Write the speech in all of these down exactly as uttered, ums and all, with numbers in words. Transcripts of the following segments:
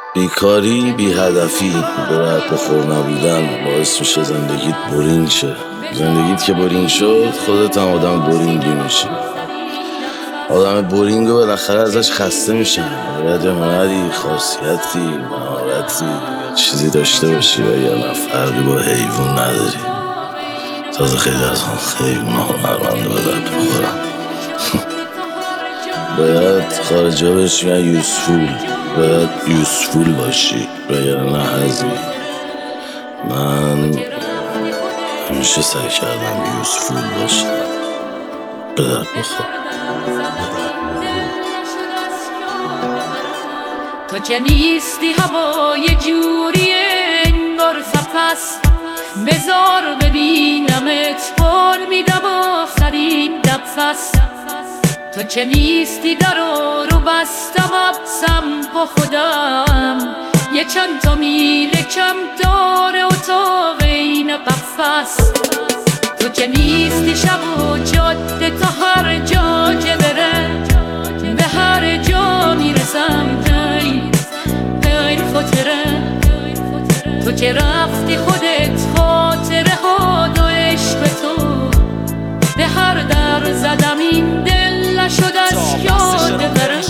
بیکاری بی هدفی به رد بخور نبودن باعث میشه زندگیت برینگ شه. زندگیت که برینگ شد خودت هم آدم برینگی میشی. آدم برینگ رو بالاخره ازش خسته میشن. باید یه هنری، خاصیتی، مهارتی یا چیزی داشته باشی و یا نه فرقی با حیوان نداری. تازه خیلی از اون حیوان ها هنرمنده به درد بخورن. باید خارجی ها بهش میگن یوزفول. باید یوزفول باشی و یا نه هزی. من همیشه سعی کردم یوزفول باشم. به درد بخور. تو که نیستی هوا یه جوری انگار سپس، بذار ببینمت بار میدم آخرین نفس. تو که نیستی درو رو بستم ابسم با خودم، یه چند تا میل کم داره اتاق این قفس. تو که نیستی شب و جاده تا هر جا که بره، به هر جا میرسم غیر غیر خاطره. تو که رفتی خودت خاطره ها و عشق تو، به هر در زدم این دل نشد از یاد بره.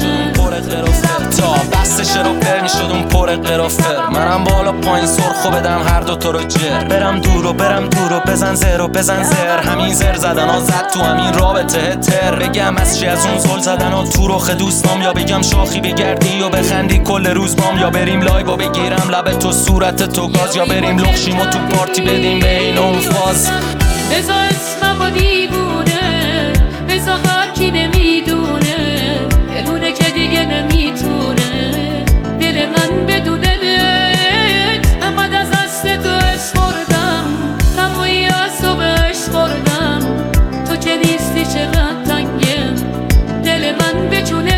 تا بستش رو پر میشد اون پر قرافر، منم بالا پایین سرخو بدم هر دو تا رو جر. برم دور و برم دور و بزن زر و بزن زر، همین زر زدن ها زد تو همین رابطه تر. بگم از چی از اون زل زدن ها تو رخ دوستام، یا بگم شاخی بگردی و بخندی کل روز بام، یا بریم لایو و بگیرم لب تو صورت تو گاز، یا بریم لخشیم و تو پارتی بدیم به این اون فاز. بزا اسمم و دیوونه، بزا هر کی نمیدونه، بدونه که دیگه نمیتونه دل من بدونه. احمد از دست تو اسپردم، تمایی از تو بهش خوردم. تو که نیستی چقدر تنگم دل من بچونه.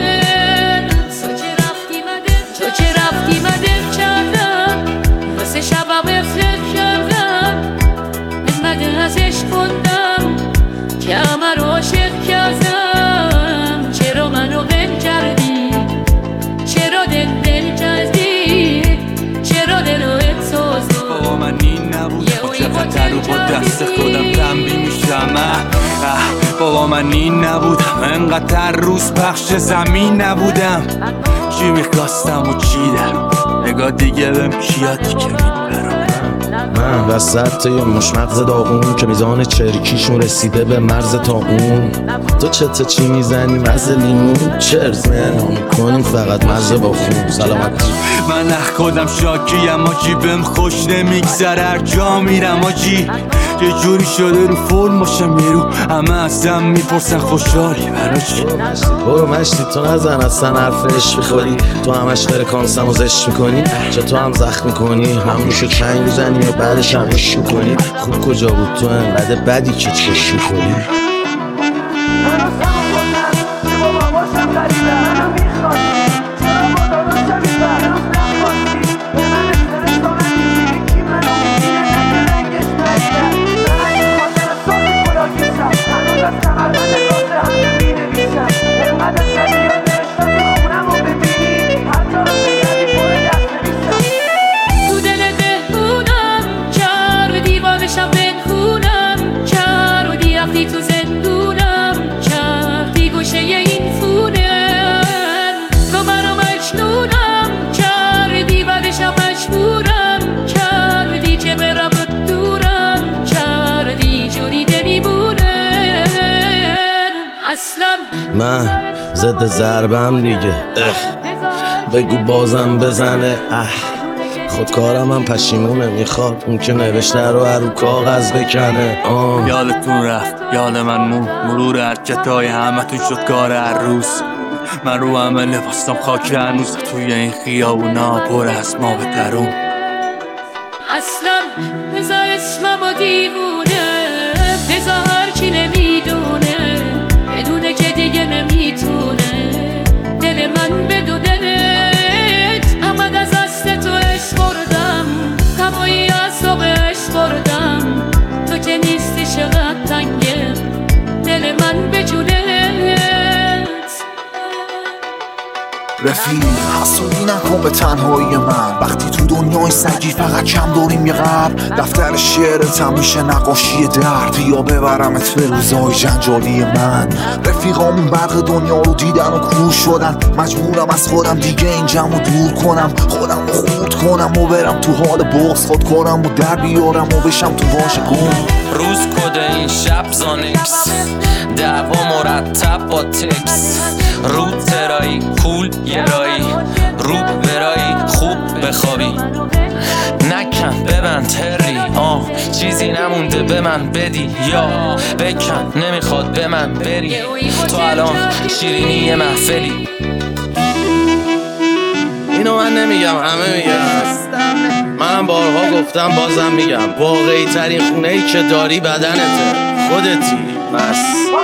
تو که رفتی مدر تو که رفتی مدر کردم، واسه شبم افرد کردم. احمد ازش خوندم که همه رو عاشق کردم. چرا منو غم کردی؟ چرا دل دل کردی؟ چرا دل رو احساس بابا من این نبود، با چقدر رو با دست خودم تنبیه میشم. بابا من این نبودم، انقدر روز پخش زمین نبودم. چی میخواستم و چی دارم، نگاه دیگه بهم کیاتی که میبرم. من وسط یه مشمغز داغون که میزان چرکیشون رسیده به مرز تا اون. تو چته چی میزنی مرز لیمون؟ چرز نه کنیم فقط مرز با خون. سلامت من نخ خودم شاکی اما جی بهم خوش نمیگذر، هر جا میرم آجی یه جوری شده رو فرم باشم. یه رو همه ازم میپرسن خوشحالی برا چی؟ برو مشتی تو نزن اصلا حرف عشق میخوری. تو همش فرکانسم و زشت میکنی، چه تو هم زخم میکنی، هم روشو چنگ میزنی و بعدش هم عشق میکنی. خوب کجا بود تو انقدر بدی که چشم میکنی. تو زندونم کردی گوشه این فونم، تو منو مجنونم کردی بعدشم مجبورم کردی که برم دورم کردی جوری نمیمونه اصلا. من ضد ضربم دیگه، بگو بازم بزنه. اه خودکارم هم پشیمونه، میخواد اون که نوشته رو هر رو کاغذ بکنه. آه. یادتون رفت یاد من مون، مرور حرکتای همه تون شد کار هر روز. من رو همه لباستم خاک هنوز، توی این خیابونا پر از ما به درون. اصلا بزا اسمم و دیوونه، بزا هر کی نمیدونه، بدونه که دیگه نمیتونه دل من بدونه. احمد از دست تو اسپردم، تمایی از تو بهش خوردم. تو که نیستی چقدر تنگم دل من بجونه. رفیق حسودی نکن به تنهایی من، وقتی تو دنیای سگی فقط کم داریم یه قبر. دفتر شعرتم میشه نقاشی درد، بیا ببرمت به روزای جنجالی من. رفیقامون برق دنیا رو دیدن و کور شدن، مجبورم از خودم دیگه این جمع دور کنم، خودم رو خورد کنم و برم تو حال بغض خود کنم و در بیارم و بشم تو واژه گم. روز کد این شب زانکس، دعوا مرتب با تکس، رو ترایی کول یه رایی، رو برایی خوب بخوابی، نکن ببند هری آه چیزی نمونده به من بدی یا بکن نمیخواد به من بری، تو الان شیرینی محفلی. اینو من نمیگم، همه میگم، منم بارها گفتم بازم میگم، واقعی ترین خونه ای که داری بدنته، خودتی. بس